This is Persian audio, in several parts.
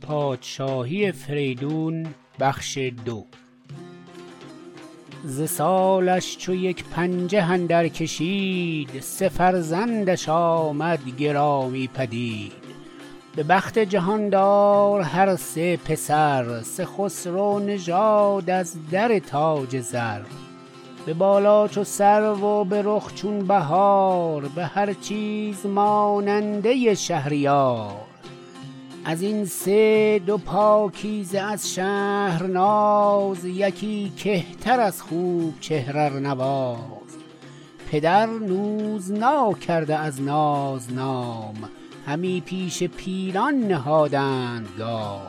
پادشاهی فریدون بخش 2. ز سالش چو یک پنجه اندر کشید، 3 فرزندش آمد گرامی پدید. به بخت جهاندار هر 3 پسر، 3 خسرو نژاد از در تاج زر. به بالا چو سرو و به رخ چون بهار، به هر چیز ماننده شهریار. از این 3 2 پاکیزه از شهرناز، یکی کهتر از خوب چهره نواز. پدر نوزنا کرده از ناز نام، همی پیش پیلان نهادند گام.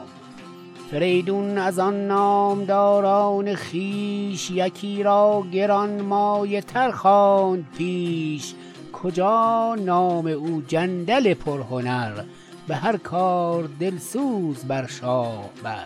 فریدون از آن نامداران خویش، یکی را گران مایه تر خواند پیش. کجا نام او جندل پرهنر، به هر کار دلسوز بر شاه بر.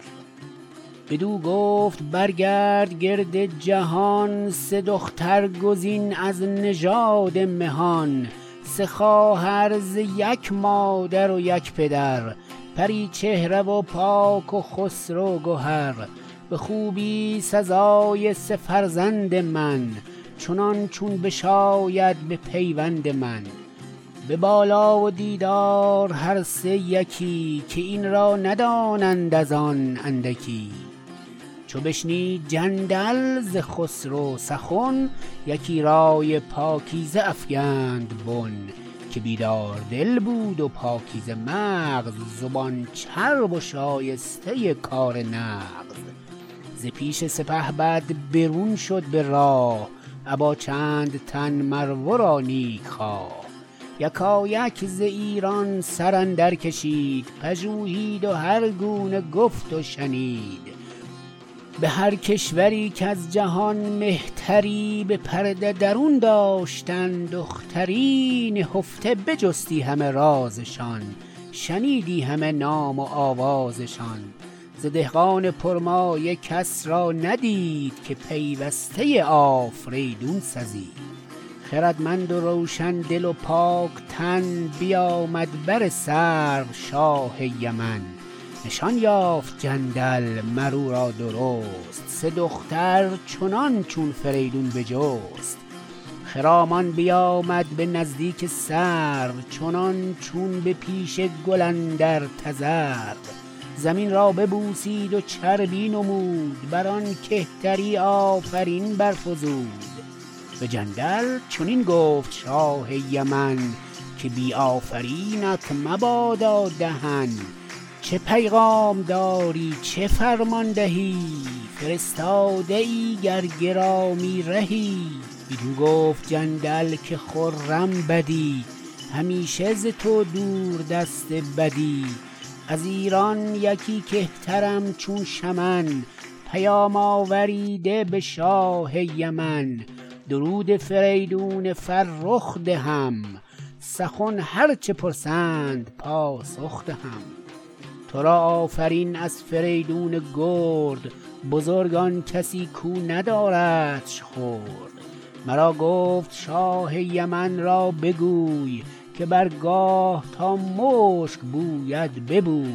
بدو گفت برگرد گرد جهان، 3 دختر گزین از نژاد مهان. 3 خواهر ز یک مادر و یک پدر، پری چهره و پاک و خسرو گهر. به خوبی سزای 3 فرزند من، چنان چون بشاید به پیوند من. به بالا و دیدار هر 3 یکی، که این را ندانند از آن اندکی. چو بشنید جندل ز خسرو سخن، یکی رای پاکیزه افگند بن. که بیدار دل بود و پاکیزه مغز، زبان چرب و شایسته کار نغز. ز پیش سپهبد برون شد به راه، ابا چند تن مر ورا نیک خواه. یکایک ز ایران سر اندر کشید، پژوهید و هر گونه گفت و شنید. به هر کشوری کز جهان مهتری، به پرده درون داشتند دختری. نهفته بجستی همه رازشان، شنیدی همه نام و آوازشان. ز دهقان پرمایه کس را ندید، که پیوسته آفریدون سزید. خردمند و روشن دل و پاک تن، بیامد بر سرو شاه یمن. نشان یافت جندل مر او را درست، 3 دختر چنان چون فریدون بجست. خرامان بیامد به نزدیک سرو، چنان چون به پیش گل اندر تذرو. زمین را ببوسید و چربی نمود، بر آن کهتری آفرین برفزود. به جندل چنین گفت شاه یمن، که بی آفرینت مبادا دهن. چه پیغام داری چه فرمان دهی، فرستاده ای گر گرامی رهی. بدو گفت جندل که خرم بدی، همیشه ز تو دور دست بدی. از ایران یکی کهترم چون شمن، پیام آوریده به شاه یمن. درود فریدون فرخ دهم، سخن هر چه پرسند پاسخ دهم. تو را آفرین از فریدون گرد، بزرگان کسی کو نداردش خرد. مرا گفت شاه یمن را بگوی، که برگاه تا مشک بوید ببوی.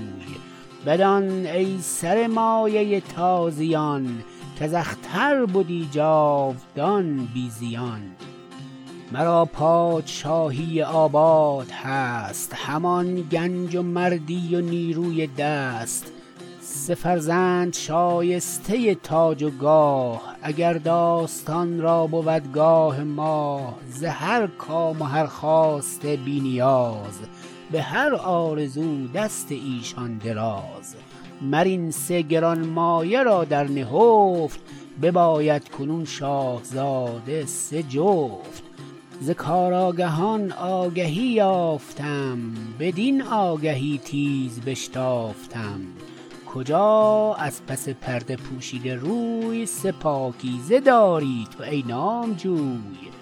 بدان ای سر مایه تازیان، کز اختر بدی جاودان بی زیان. مرا پادشاهی آباد هست، همان گنج و مردی و نیروی دست. 3 فرزند شایسته تاج و گاه، اگر داستان را بود گاه ماه. ز هر کام و هر خواسته بی نیاز، به هر آرزو دست ایشان دراز. مر این 3 گران مایه را در نهفت، بباید کنون شاهزاده 3 جفت. ز کارآگهان آگهی یافتم، بدین آگهی تیز بشتافتم. کجا از پس پرده پوشیده روی، 3 پاکیزه داری تو ای نامجوی.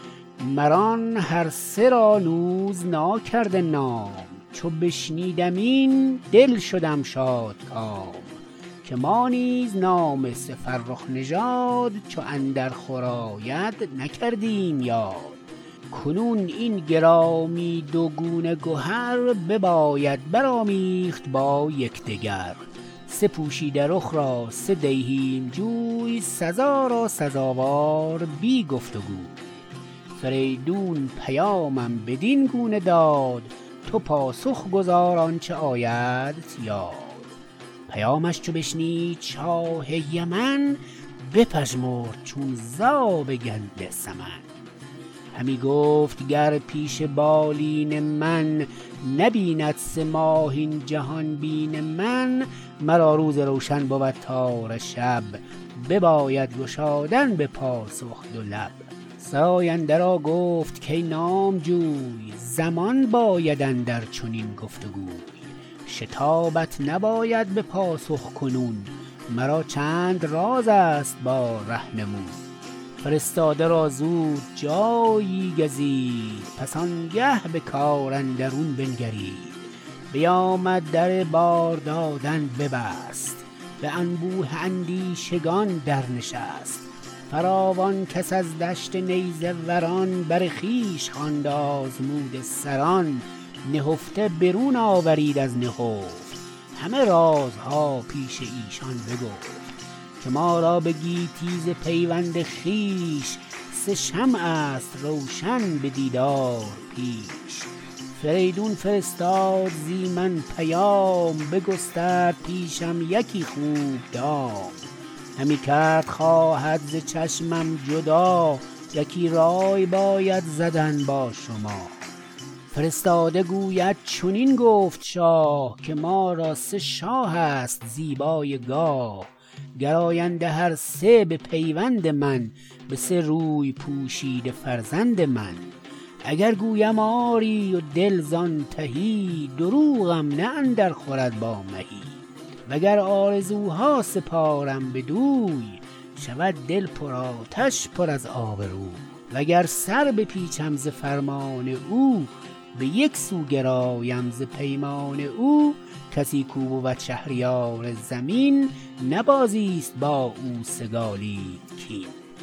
مران هر 3 را نوزنا کرده نام، چو بشنیدم این دل شدم شادکام. که ما نیز نام 3 فرخ نژاد، چو اندر خور آید نکردیم یاد. کنون این گرامی 2 گونه گهر، بباید برآمیخت با یکدیگر. سه پوشیده رخ را سه دیهیم جوی، سزا را سزاوار بی گفتگو. فریدون پیامم بدین گونه داد، تو پاسخ گزار آنچه آیدت یاد. پیامش چو بشنید شاه یمن، بپژمرد چون زاب گنده سمن. همی گفت گر پیش بالین من، نبیند 3 ماه این جهان بین من. مرا روز روشن بود تاره شب، بباید گشادن به پاسخ 2 لب. سراینده را گفت که نامجوی، زمان باید اندر چنین گفتگوی. شتابت نباید به پاسخ کنون، مرا چند راز است با رهنمون. فرستاده را زود جایی گزید، پس آنگه به کار اندرون بنگرید. بیامد در بار دادن ببست، به انبوه اندیشگان در نشست. فراوان کس از دشت نیزه وران، بر خویش خواند آزموده سران. نهفته برون آورید از نهفت، همه رازها پیش ایشان بگفت. که ما را به گیتی ز پیوند خویش، 3 شمع است روشن به دیدار پیش. فریدون فرستاد زی من پیام، بگسترد پیشم یکی خوب دام. همی کرد خواهد ز چشمم جدا، یکی رای باید زدن با شما. فرستاده گوید چنین گفت شاه، که ما را 3 شاه است زیبای گاه. گراینده هر 3 به پیوند من، به 3 روی پوشیده فرزند من. اگر گویم آری و دل زان تهی، دروغم نه اندر خورد با مهی. وگر آرزوها سپارم بدوی، شود دل پر آتش پر از آب روی. وگر سر بپیچم ز فرمان او، به یک سو گرایم ز پیمان او. کسی کو بود شهریار زمین، نبازیست با او سگالید کین.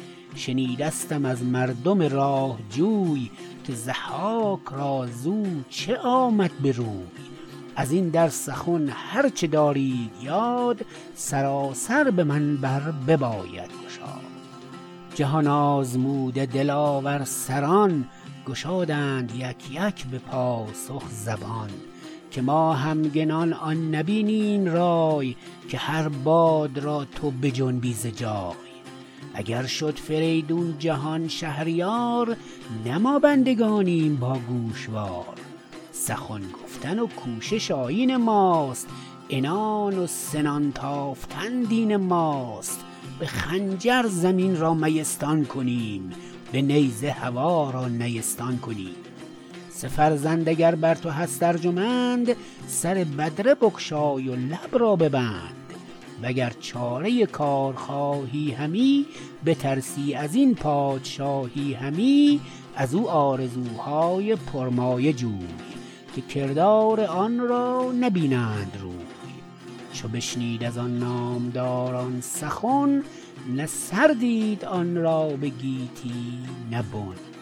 شنیدستم از مردم راه جوی، که ضحاک را زو چه آمد به روی. از این در سخن هر چه دارید یاد، سراسر به من بر بباید گشاد. جهان آزموده دلاور سران، گشادند یک یک به پاسخ زبان. که ما همگنان آن نبینیم رای، که هر باد را تو بجنبی ز جای. اگر شد فریدون جهان شهریار، نه ما بندگانیم با گوشوار. سخن گفتن و کوشش آیین ماست، عنان و سنان تافتن دین ماست. به خنجر زمین را میستان کنیم، به نیزه هوا را نیستان کنیم. 3 فرزند اگر بر تو هست ارجمند، سر بدره بگشای و لب را ببند. وگر چاره کار خواهی همی، بترسی از این پادشاهی همی. از او آرزوهای پرمایه جوی، که کردار آن را نبینند روی. چو بشنید از آن نامداران سخن، نه سر دید آن را به گیتی نه بن.